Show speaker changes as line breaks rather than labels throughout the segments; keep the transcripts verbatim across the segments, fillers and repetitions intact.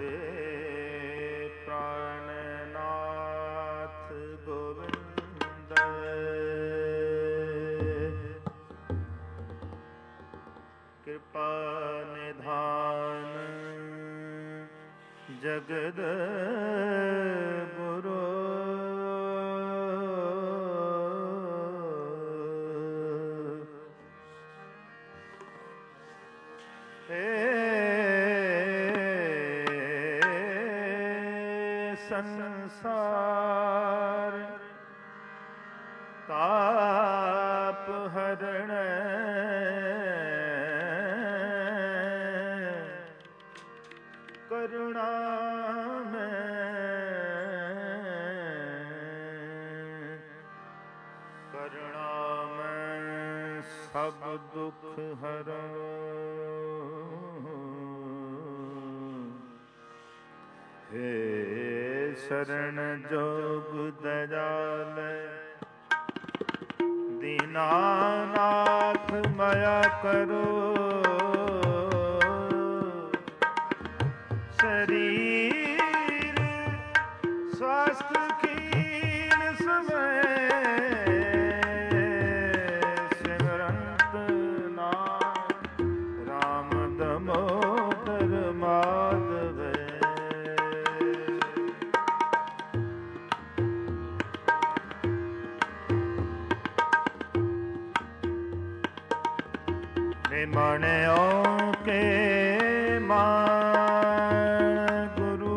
हे प्राणनाथ गोविंद कृपा निधान जगद गुरु हे संसार ताप हरण करुणा में करुणा में सब दुख हरो हे शरण जोग दयाल दीनानाथ माया करो शरीर स्वास्थ्य क्षीण समय सिमरंत नाम राम दामोदर माधव मणियों के मान गुरु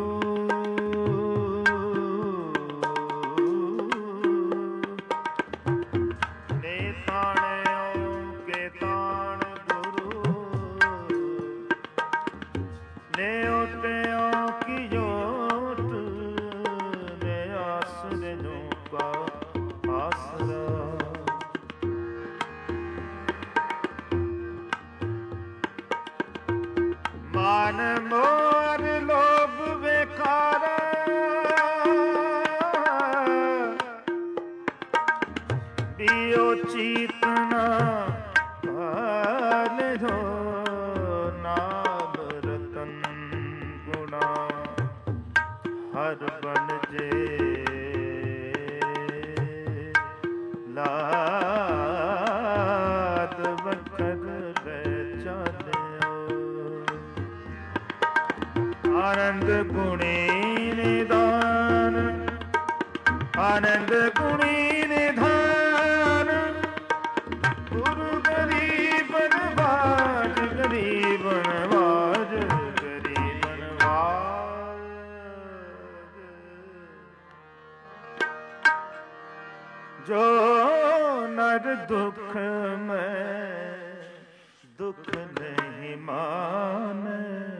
ने ताणियों के ताण गुरु ने ओटियों की ओट ने आसरियों का आसरा मान मोर लोभ बेकारा दियो चीतना भाल हो नाम रतन गुणा हर बन जे लाद बकर चले आनंद गुणी निधान आनंद गुणी निधान गुरु गरीब नवाज गरीब नवाज गरीब नवाज जो नर दुख में दुख नहीं माने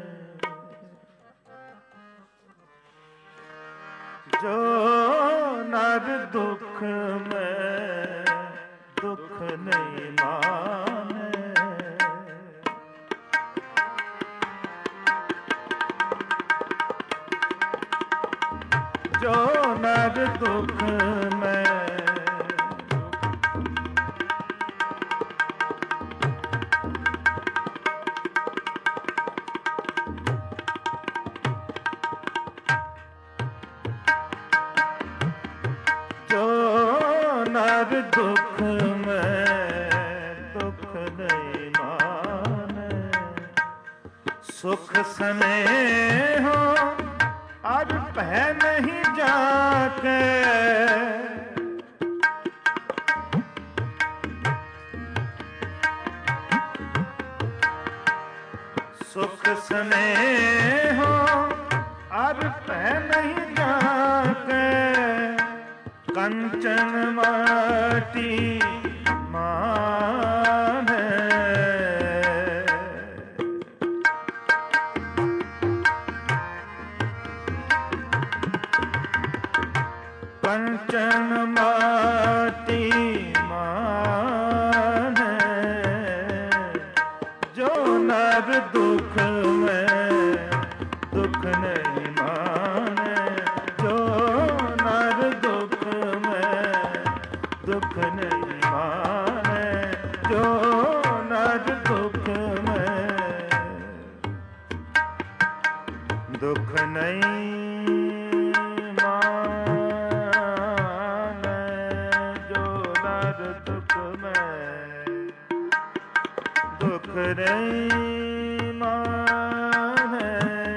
जो नर दुख में दुख नहीं माने जो नर दुख में नर दुख में दुख नहीं माने सुख स्नेह हो और पह नहीं जाके सुख स्नेह हो और पह नहीं जाके कंचन माटी मान कंचन माटी मान जो नर दुख में दुख नहीं माने जो नर दुख दुख नहीं माने जो नर दुख में दुख ਦੁਖ ਨਹੀਂ ਮਾਨੈ, ਜੋ ਨਰ ਦੁਖ ਮੈਂ ਦੁਖ ਨਹੀਂ ਮਾਨੈ।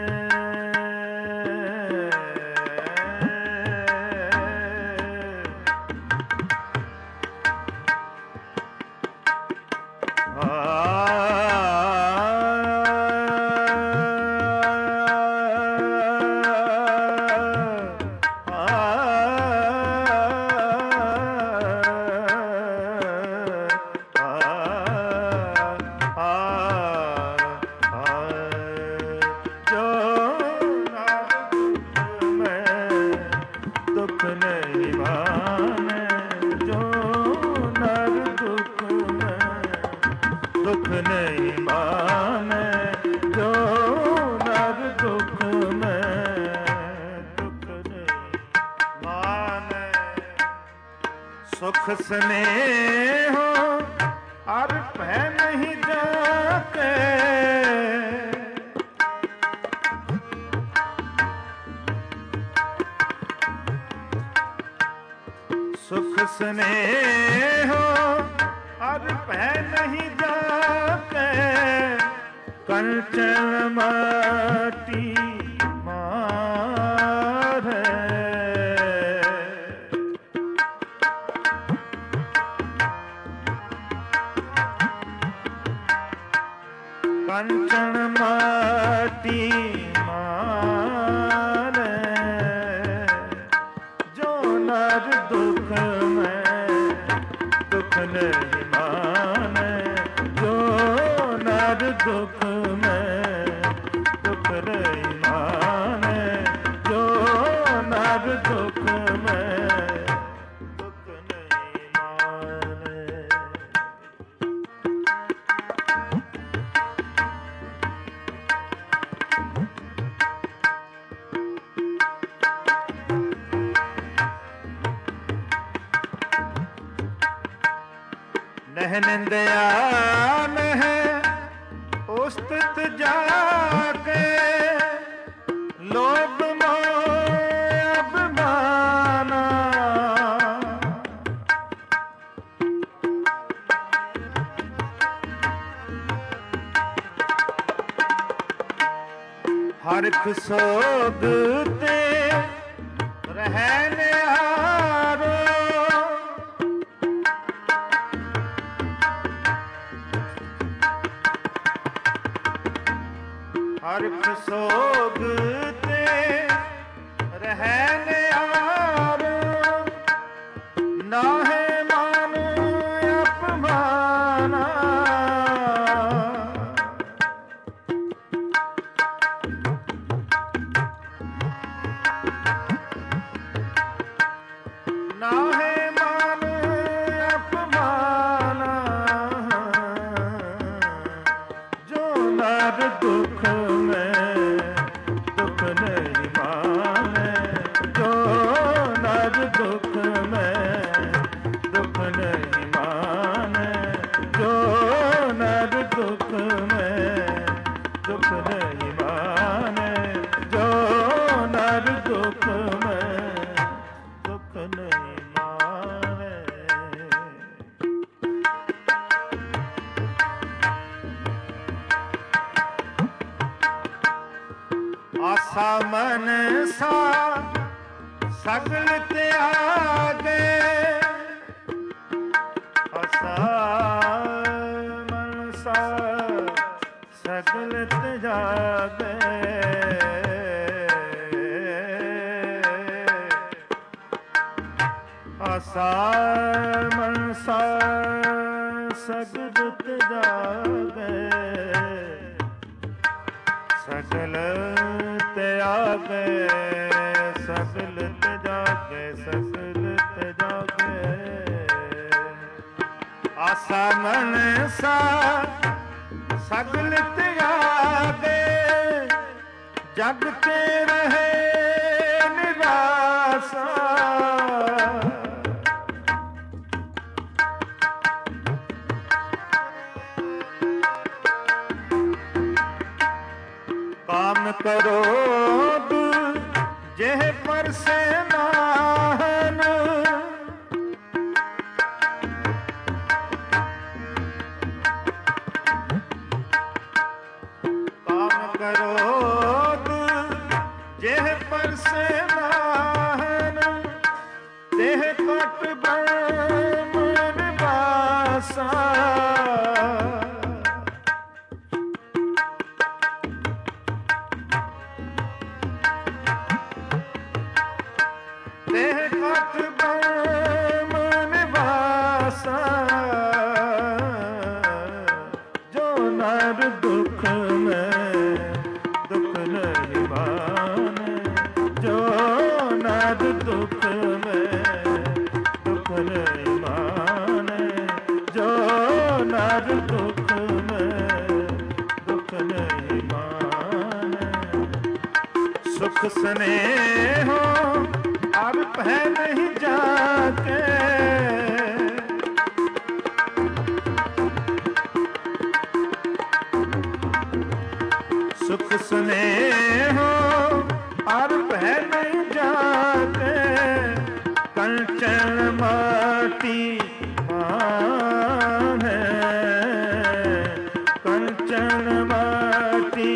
ਦੁਖ ਨਹੀਂ ਮਾਨੈ, ਜੋ ਨਰ ਦੁਖ ਮੈਂ ਦੁਖ ਨਹੀਂ ਮਾਨੈ। ਸੁਖ ਸਨੇਹ ਅਰ ਭੈ ਨਹੀਂ ਜਾਕੇ, ਸੁਖ ਸਨੇਹ ਅਰ ਭੈ ਨਹੀਂ ਜਾਕੇ, ਕੰਚਨ ਮਾਟੀ ਮਾਰੈ। ਕੰਚਨ ਮਾਟੀ ਮਾਰੈ, ਜੋ ਨਰ ਦੁਖ ਮੈਂ ਦੁਖ ਨਹੀਂ ਮਾਨੈ, ਜੋ ਨਰ ਦੁਖ ਮੈਂ ਦੁਖ ਨਹੀਂ ਮਾਨੈ, ਜੋ ਨਰ ਦੁਖ ਮੈਂ ਦੁਖ ਨਹੀਂ ਮਾਨੈ। ਨਹਿ ਨਿੰਦਿਆ ਨਹਿ ਉਸਤਤ ਜਾਕੇ, ਲੋਭ ਮੋਹ ਅਭਿਮਾਨਾ। ਹਰਿਖ ਸੋਗ ਤੇ ਰਹਿ ਨਿਹਾਰੋ, ਹਰਿਖ ਸੋਗ ਤੇ ਰਹਿ ਨਿਹਾਰੋ, ਨਾਹਿ ਮਾਨ ਅਪਮਾਨਾ। ਨਾਹਿ ਮਾਨ ਅਪਮਾਨਾ, ਜੋ ਨਰ ਦੁਖ ਮੈਂ ਦੁਖ ਨਹੀਂ ਮਾਨੈ, ਜੋ ਨਰ ਦੁਖ ਮੈਂ ਦੁਖ ਨਹੀਂ ਮਾਨੈ, ਜੋ ਨਰ ਦੁਖ ਮੈਂ ਦੁਖ ਨਹੀਂ ਮਾਨੈ, ਜੋ ਨਰ ਦੁਖ ਮੈਂ ਦੁਖ ਨਹੀਂ ਮਾਨੈ। ਆਸਾ ਮਨਸਾ ਸਗਲ ਤਿਆਗੇ, ਆਸਾ ਮਨਸਾ ਸਗਲ ਤਿਆਗੇ, ਆਸਾ ਮਨਸਾ ਸਗਲ ਤਿਆਗੇ, ਸਗਲ ਤਿਆਗੇ ਸਗਲ ਤਿਆਗੇ ਸਗਲ ਤਿਆਗੇ। ਆਸਾ ਮਨਸਾ ਸਗਲ ਤਿਆਗੇ, ਜਗ ਤੇ ਰਹੇ ਨਿਰਾਸਾ। ਕਾਮ ਕਰੋ जेह परसे नाहन काम करोद जेह परसे नाहन तेह कट बन बासा तेह कट बन बासा जो नर दुख में दुख नहीं माने जो नर दुख में दुख नहीं माने जो नर दुख में दुख नहीं माने सुख स्नेहो अर्प है नहीं जाके सुख स्नेहो अर्प है नहीं जाके कंचन माटी मान है कंचन माटी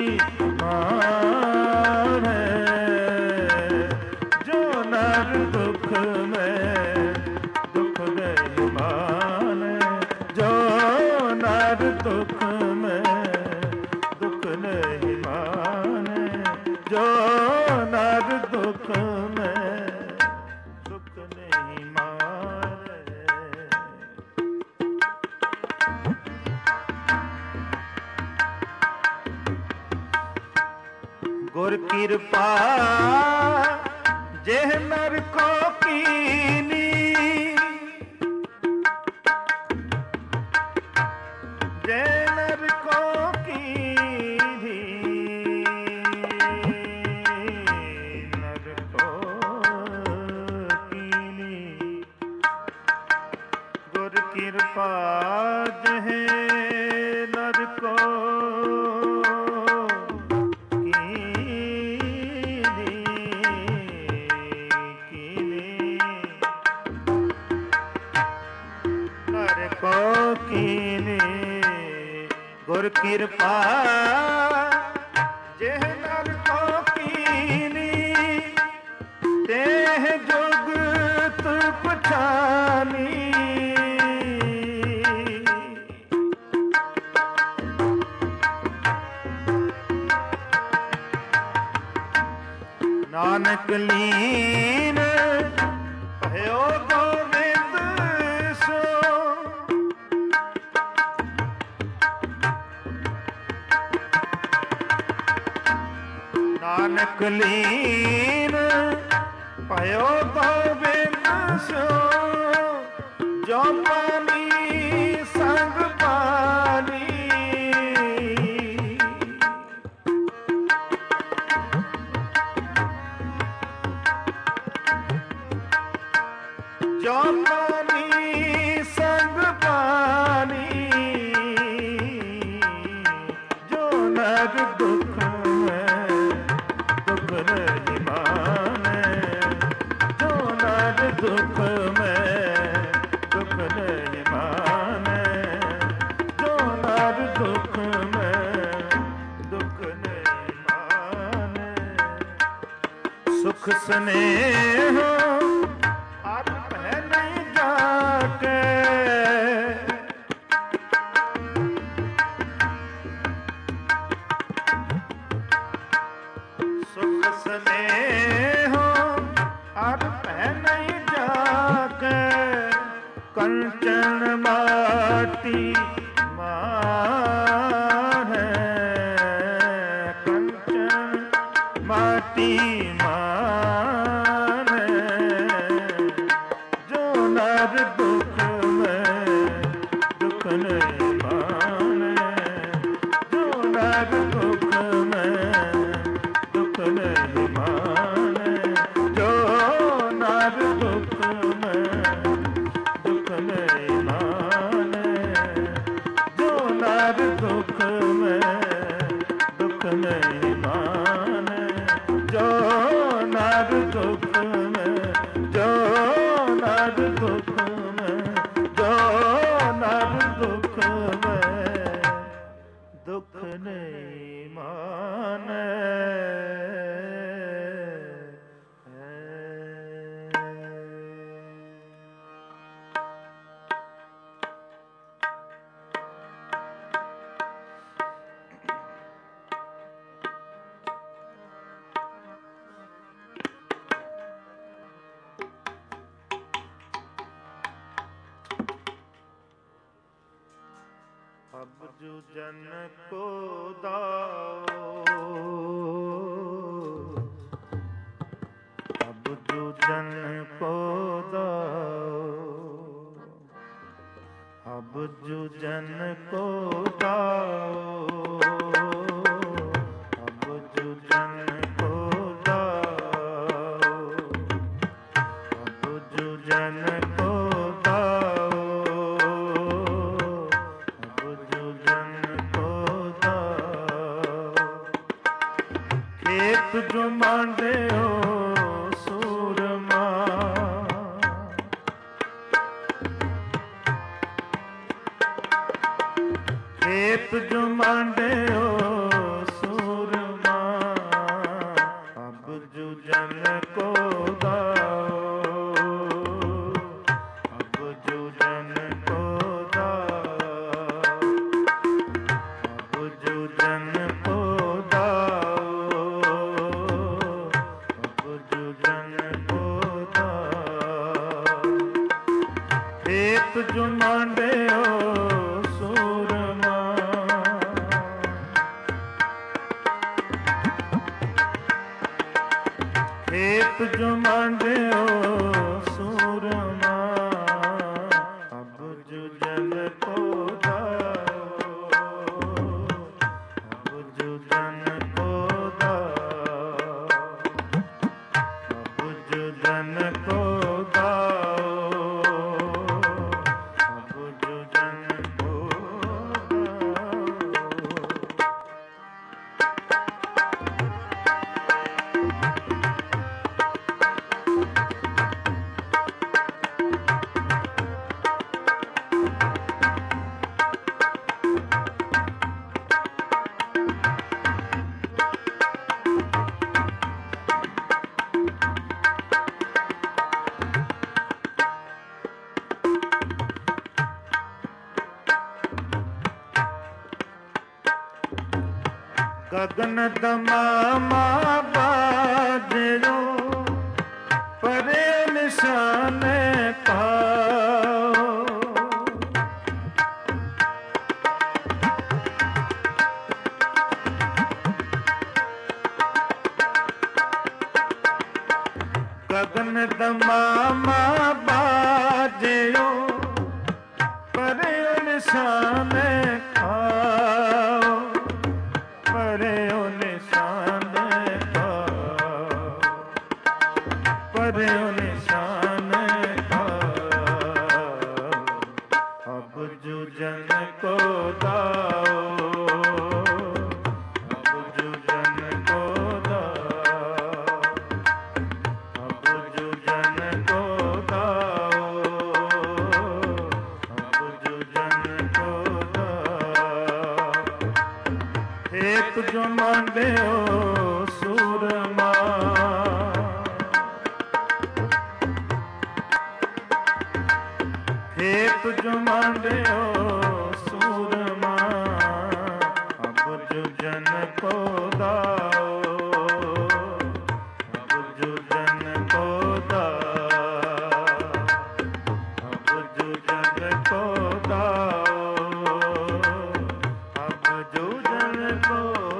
मान है जो नर दुख में दुख नहीं माने जो नर दुख में दुख नहीं माने जो नर दुख में दुख नहीं माने गुर कृपा जेह नर को कीनी जय नर को कीनी नर को कीनी गुर कृपा जेह नर को कीनी गुर कृपा जेह नर को कीनी तेह जुगत पछानी नानक लीन भयो गोविंद सो नानक लीन भयो गोविंद सो जो पानी संग पानी जो पानी संग पानी जो नर दुख में दुख नहीं माने जो नर दुख में दुख नहीं माने जो नर दुख में दुख नहीं माने सुख स्नेह अर्प है नहीं जाके सुख स्नेह अर्प है नहीं जाके कंचन माटी मान है कंचन माटी मान है अब जो जन को दाओ, अब जो जन को दाओ, अब जो जन को दाओ, अब जो जन को दाओ, अब जो जन को दाओ, अब जो जन को दाओ। खेत जो मांडे हो सूरमा, खेत जो मांडे हो सूरमा, अब जो जन को दाओ, अब जो जन को दाओ, अब जो जन को दाओ, अब जो जन को दाओ। खेत जो मांडे हो सूरमा, खेत जो मांडे हो सूरमा, अब जो जन को दाओ, अब जो जन को दाओ, अब जो जन को दाओ, अब जो जन को गगन दमामा बाजो, परे निशान पाओ। गगन दमामा बाजो, परे निशान खाओ, परे निशान पाओ, परे निशान पाओ। अब जो जन को दाओ, अब जो जन को दाओ, अब जो जन को दाओ, अब जो जन को दाओ। खेत जो मांडे हो सूरमा, खेत जो मांडे हो सूरमा, अब जो जन को दाओ, अब जो जन को दाओ, अब जो जन को दाओ, अब जो जन को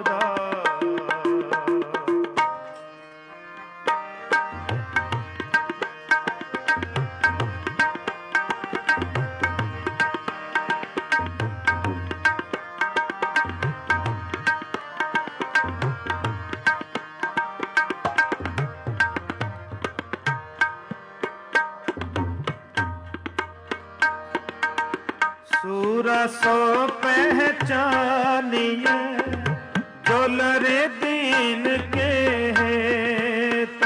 सूरा सो पहचानिए, जो लरे दीन के हेत।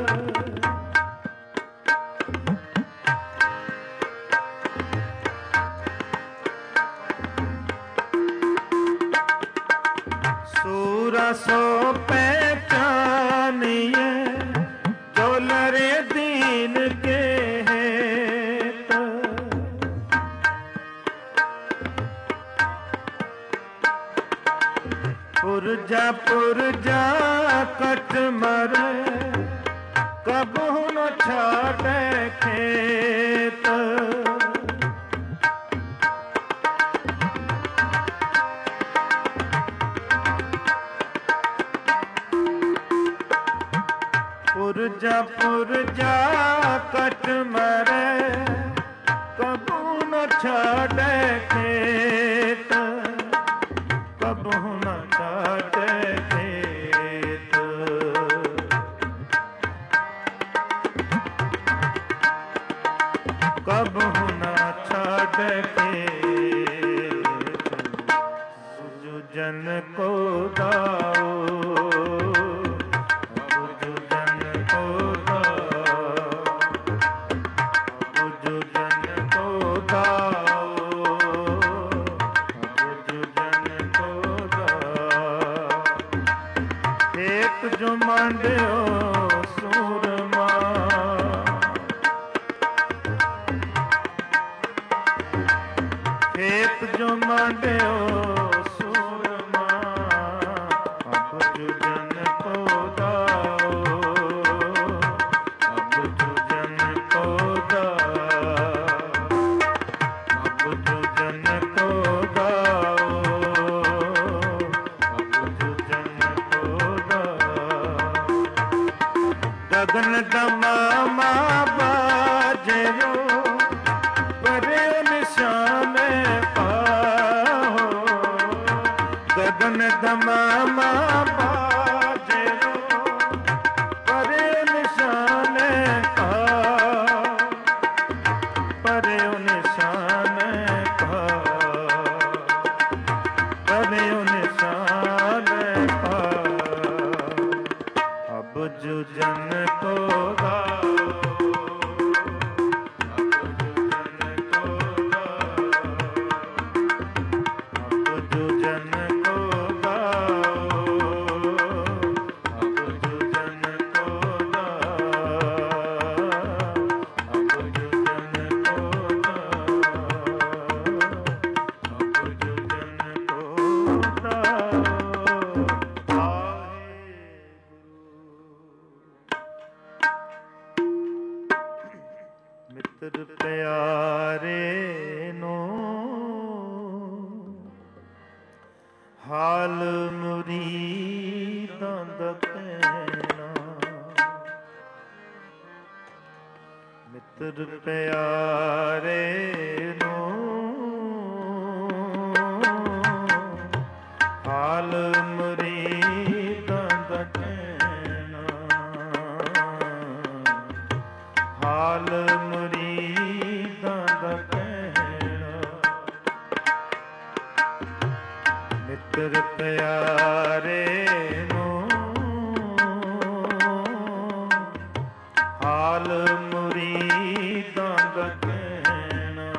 सूरा सो पहचानिए, जो लरे दीन के हेत। पुरजा पुरजा कट मरे, कबहु न छाड़े खेत। ਪੁਰਜਾ ਪੁਰਜਾ ਕਟ ਮਰੈ, ਕਬੂ ਨ ਛਾੜੈ ਖੇਤ, ਕਬੂ ਨ ਛਾੜੈ ਖੇਤ। ਕਬੂ ਨ ਛਾੜੈ ਖੇਤ, ਜਨ ਕੋ ਦਾਓ, ਜੋ ਮੰਡਿਓ ਸੂਰਮਾ, ਖੇਤ ਜੋ ਮੰਡਿਓ ਸੂਰਮਾ, ਅਬ ਜੋ ਜਨ ਕੋ ਦਾਓ, ਅਬ ਜੋ ਜਨ ਕੋ ਦਾਓ, ਅਬ ਜੋ ਜਨ ਕੋ ਦਾਓ, ਅਬ ਜੋ ਜਨ ਕੋ ਦਾਓ। ਗਗਨ ਦਮਾਮਾ ਬਾਜਿਓ, ਪਰੇ ਨਿਸ਼ਾਨੇ ਪਾਓ। ਗਗਨ ਦਮਾਮਾ ਬਾਜਿਓ, ਪਰੇ ਨਿਸ਼ਾਨੇ ਪਾਓ, ਪਰੇ ਨਿਸ਼ਾਨੇ ਪਾਓ, ਪਰੇ ਨਿਸ਼ਾਨੇ ਪਾਓ। ਅਬ ਜੋ ਜਨ ਕੋ ਦਾਓ, ਅਬ ਜੋ ਜਨ ਕੋ ਦਾਓ, ਅਬ ਜੋ ਜਨ ਕੋ ਦਾਓ, ਅਬ ਜੋ ਜਨ ਕੋ ਦਾਓ, ਅਬ ਜੋ ਜਨ ਕੋ ਦਾਓ, ਅਬ ਜੋ ਜਨ ਕੋ ਦਾਓ। ਮਿੱਤਰ ਪਿਆਰੇ ਨੂੰ ਹਾਲ ਮੁਰੀਦਾਂ ਦਾ ਕਹਿਣਾ, ਮਿੱਤਰ ਪਿਆਰੇ ਨੂੰ ਹਾਲ ਮੁਰੀਦਾਂ ਦਾ ਕਹਿਣਾ, ਹਾਲ ਮੁਰੀਦਾਂ ਦਾ ਕਹਿਣਾ। ਮਿੱਤਰ ਪਿਆਰੇ ਨੂੰ ਹਾਲ ਮੁਰੀਦਾਂ ਦਾ ਕਹਿਣਾ,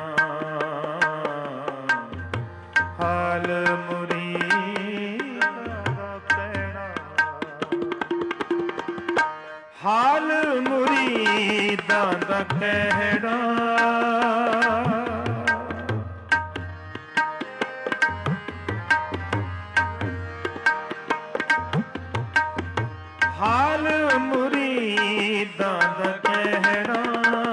ਹਾਲ ਮੁਰੀਦਾਂ ਦਾ ਕਹਿਣਾ, ਹਾਲ ਮੁਰੀਦਾਂ ਦਾ ਕਹਿਣਾ। ਹਾਲ ਮੁਰੀਦਾਂ ਦਾ ਕਹਿਣਾ,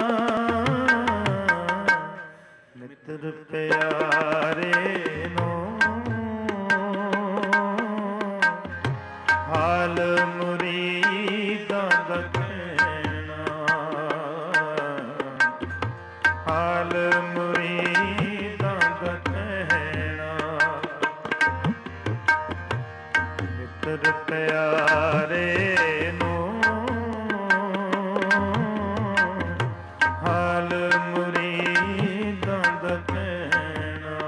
ਮਿੱਤਰ ਪਿਆਰੇ ਨੂੰ ਹਾਲ ਮੁਰੀਦਾਂ ਦਾ ਕਹਿਣਾ, ਹਾਲ ਮੁਰੀਦਾਂ ਦਾ ਕਹਿਣਾ। ਮਿੱਤਰ ਪਿਆਰੇ ਨੂੰ ਹਾਲ ਮੁਰੀਦਾਂ ਦਾ ਕਹਿਣਾ,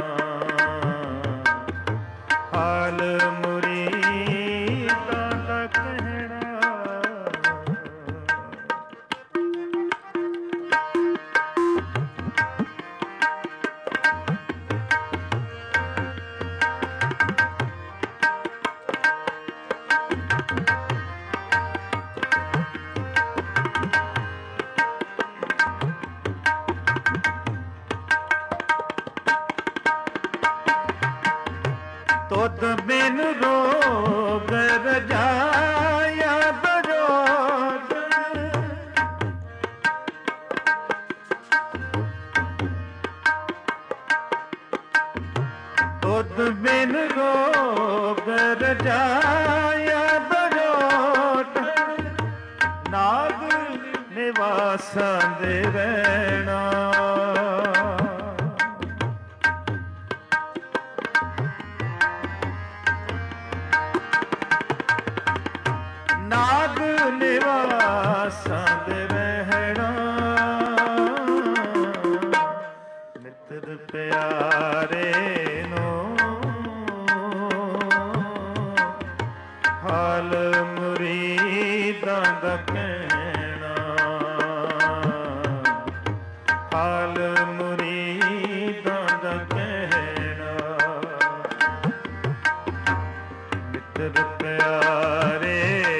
ਹਾਲ ਮੁਰੀਦਾਂ ਦਾ ਕਹਿਣਾ। ਤੁਧ ਬਿਨ ਰੋਗ ਰਜਾਇਆ ਬਰੋਗ, ਤੁਧ ਬਿਨ ਰੋਗ ਰਜਾਇਆ ਬਰੋਗ, ਨਾ ਨਾਗ ਨਿਵਾਸਾਂ ਦੇ ਰਹਿਣਾ। ਨਾਗ ਨਿਵਾਸਾਂ ਦੇ ਰਹਿਣਾ, ਮਿੱਤਰ ਪਿਆਰੇ ਨੂੰ ਹਾਲ ਮੁਰੀਦਾਂ ਦਾ ਕਹਿਣਾ। ਹਾਲ ਮੁਰੀਦਾਂ ਦਾ ਕਹਿਣਾ, ਮਿੱਤਰ ਪਿਆਰੇ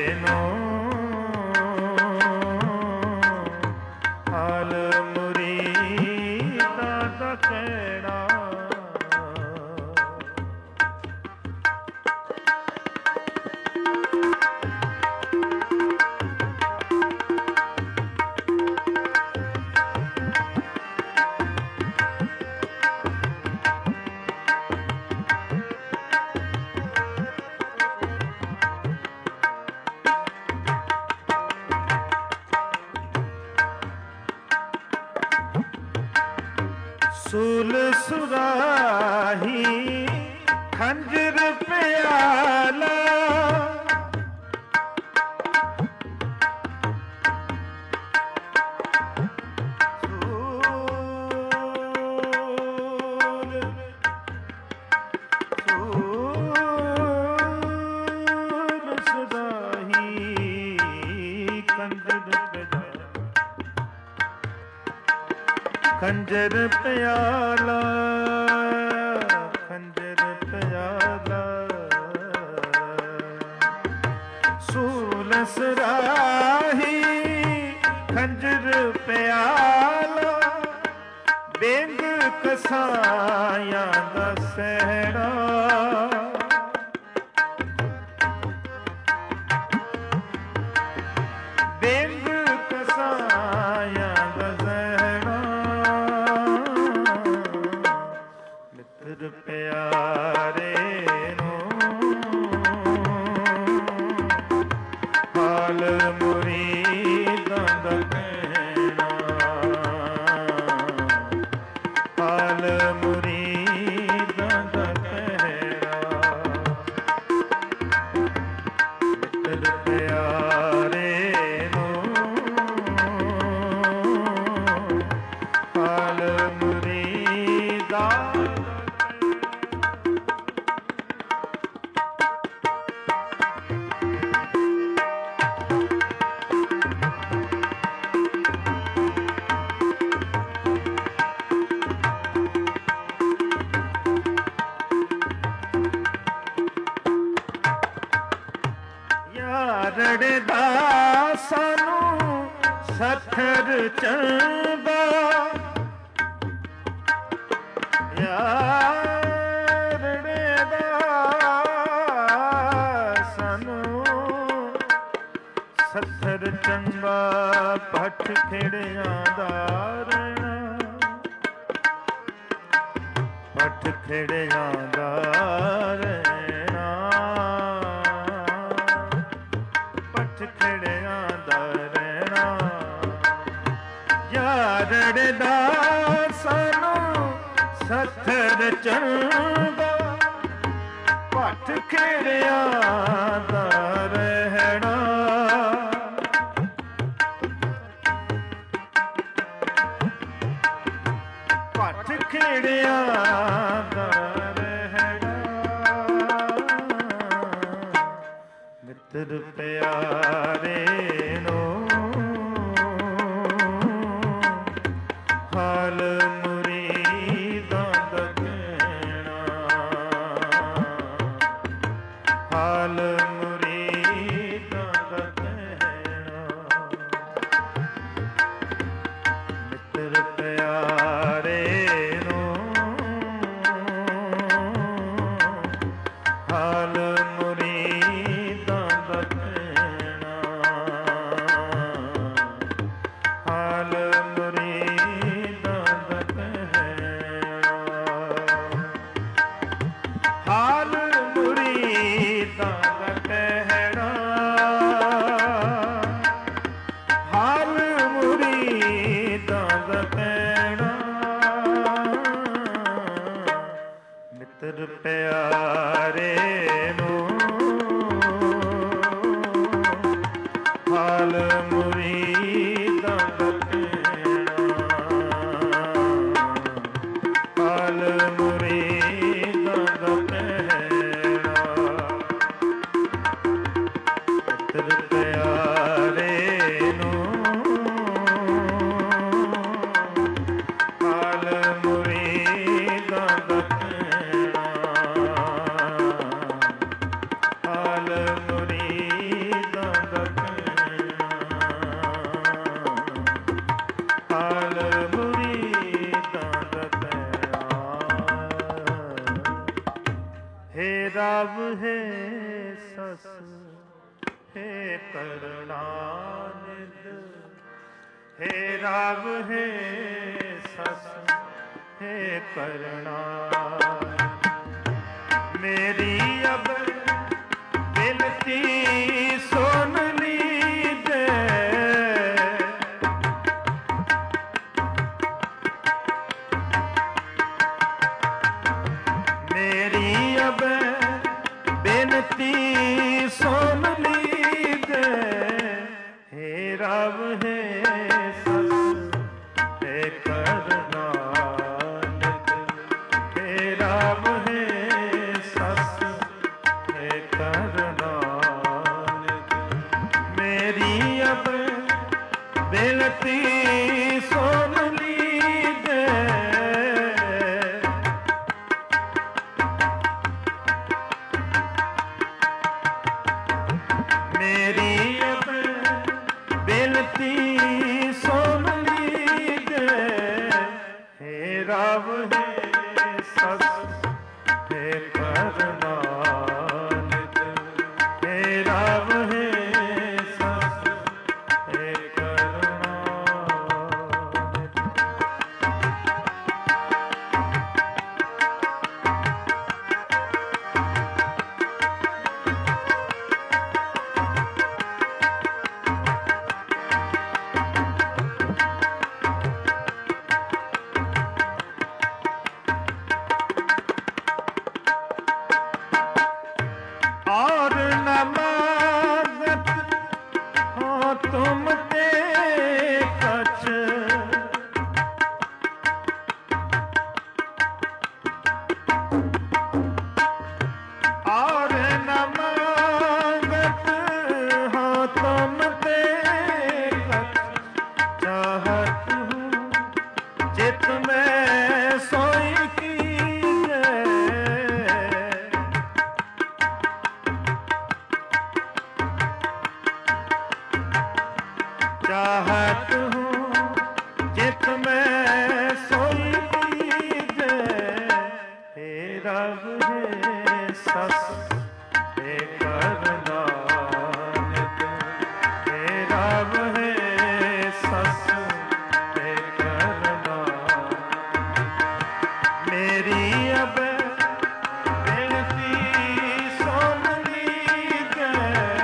ਹਾਲ ਮੁਰੀਦਾਂ ਦਾ ਕਹਿਣਾ। ਸੂਲ ਸੁਰਾਹੀ ਖੰਜਰ ਪਿਆਲਾ, ਖੰਜਰ ਪਿਆਲਾ, ਖੰਜਰ ਪਿਆਲਾ, ਸੂਲ ਸਰਾਹੀ ਖੰਜਰ ਪਿਆਲਾ, ਬੇਂਗ ਕਸਾਈਆਂ ਦਾ ਸਹਿਰਾ। ਬੇਂਗ ਕਸਾਈਆਂ ਦਾ ਸਹਿਰਾ, ਮਿੱਤਰ ਪਿਆਰੇ ਨੂੰ ਹਾਲ ਮੁਰੀਦਾਂ ਦਾ ਕਹਿਣਾ। ਹਾਲ ਮੁਰੀਦਾਂ ਦਾ ਕਹਿਣਾ, ਮਿੱਤਰ ਪਿਆਰੇ ਨੂੰ ਹਾਲ ਮੁਰੀਦਾਂ। ਰੜਦਾ ਸਾਨੂੰ ਸੱਥਰ ਚੰਦਾ, ਯਾਰ ਰੜਦਾ ਸਾਨੂੰ ਸੱਥਰ ਚੰਗਾ, ਪੱਠ ਖੇੜਿਆਂ ਦਾ ਰਹਿਣਾ। ਪੱਠ ਖੇੜਿਆਂ ਦਾ ਰਹਿਣਾ, ਪੱਠ ਖੇੜਿਆਂ ਦਾ ਰਹਿਣਾ। ਰੜਦਾ ਸਾਨੂੰ ਸੱਥਰ ਚੰਗਾ, ਪੱਠ ਖੇੜਿਆਂ ਦਾ ਰਹਿਣਾ। ਪੱਠ ਖੇੜਿਆਂ ਦਾ ਰਹਿਣਾ, ਮਿੱਤਰ ਪਿਆਰੇ ਨੂੰ ਹਾਲ ਮੁਰੀਦਾਂ ਦਾ ਕਹਿਣਾ। ਹਾਲ ਮੁਰੀਦਾਂ ਦਾ ਕਹਿਣਾ, ਮਿੱਤਰ ਪਿਆਰੇ ਨੂੰ ਹਾਲ ਮੁਰੀਦਾਂ ਦਾ ਕਹਿਣਾ। ਦੰਦ ਪੈਣਾ, ਮਿੱਤਰ ਪਿਆਰੇ ਨੂੰ ਹਾਲ ਮੁਰੀਦਾਂ ਦਾ ਕਹਿਣਾ, ਹਾਲ ਮੁਰੀਦਾਂ ਦਾ ਕਹਿਣਾ, ਮਿੱਤਰ ਪਿਆਰੇ ਨੂੰ ਹਾਲ ਮੁਰੀਦਾਂ ਦਾ ਕਹਿਣਾ, ਹਾਲ ਮੁਰੀਦਾਂ ਦਾ ਕਹਿਣਾ, ਹਾਲ ਮੁਰੀਦਾਂ ਦਾ ਕਹਿਣਾ। ਹੇ ਰੱਬ ਹੈ ਸਸ ਹੈ ਕਰੁਣਾਨਿਧ, ਹੇ ਰੱਬ ਹੈ ਸਸ ਹੈ ਕਰੁਣਾ, ਮੇਰੀ ਅਬ ਬਿਨਤੀ ਸੁਣ ਲੀਜੈ, ਮੇਰੀ ਅਬ ਬਿਨਤੀ ਸੁਣ ਲੀਜੈ, ਹੇ ਰੱਬ ਹੈ ਸਸ ਹੈ ਕਰੁਣਾਨਿਧ, ਹੇ ਰੱਬ ਹੈ ਸਸ ਹੈ ਕਰੁਣਾਨਿਧ, ਮੇਰੀ ਅਬ ਬਿਨਤੀ ਸੁਣ ਲੀਜੈ, ਮੇਰੀ ਅਬ ਬਿਨਤੀ ਸੁਣ ਲੀਜੈ, ਹੇ ਰੱਬ ਹੈ ਸਸ ਹੈ ਕਰੁਣਾਨਿਧ, ਹੇ ਰੱਬ ਹੈ ਸਸ ਹੈ ਕਰੁਣਾਨਿਧ। और नमागत हो तुम ते कछ, और नमागत हो तुम ते कछ, चाहत हूँ चित में सोई कीजै, चाहत हूँ चित में सोई कीजै, हे रब है सस है करुणानिध, हे रब है सस है करुणानिध, मेरी अब बिनती सुन लीजै,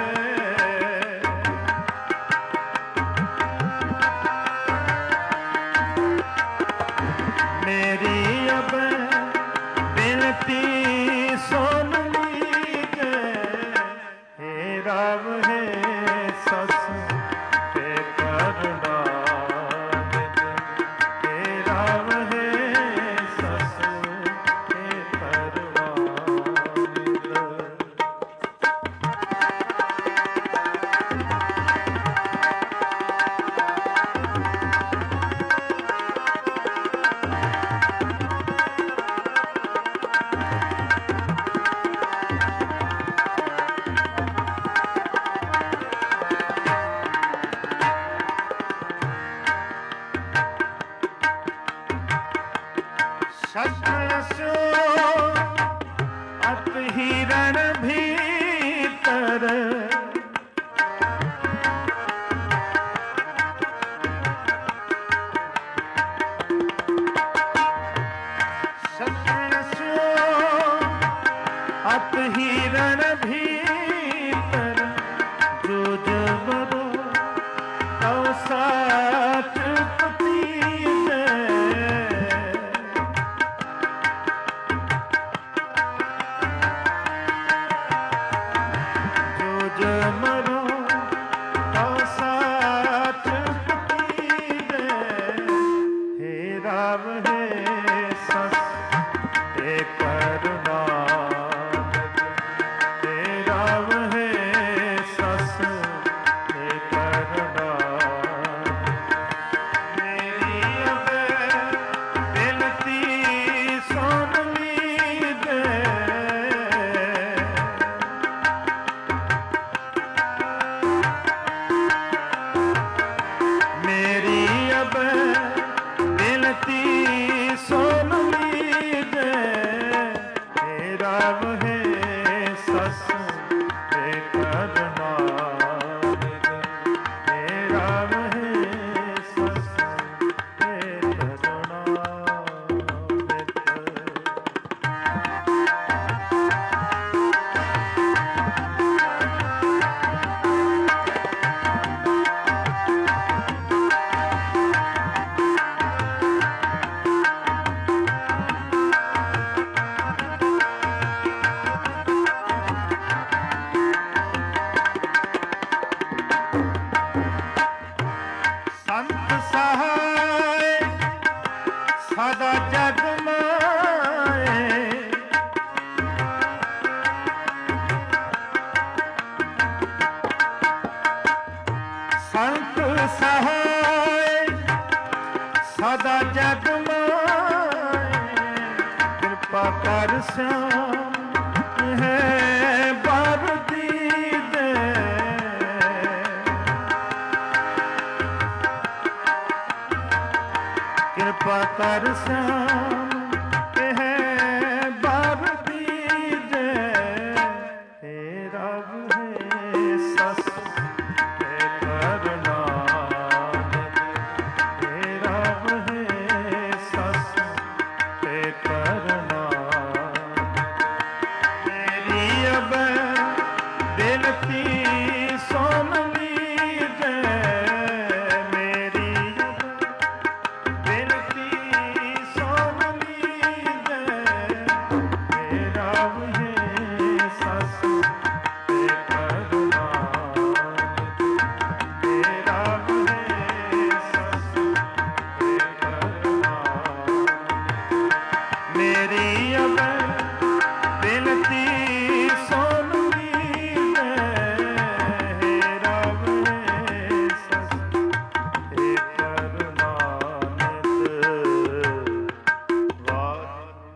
मेरी अब बिनती सुन लीजै, हे रब है सस है करुणानिध, हे रब है सस है करुणानिध। अत हिरण भीतर अत हिरण भीतर जो जबर तो साच पति ਸਹਾਇ ਸਦਾ ਜਗ ਮਾਏ, ਕਿਰਪਾ ਕਰ ਸਿਆਮ ਹੈ ਬਾਰਦੀ ਦੇ। ਕਿਰਪਾ ਕਰ ਸਿਆਮ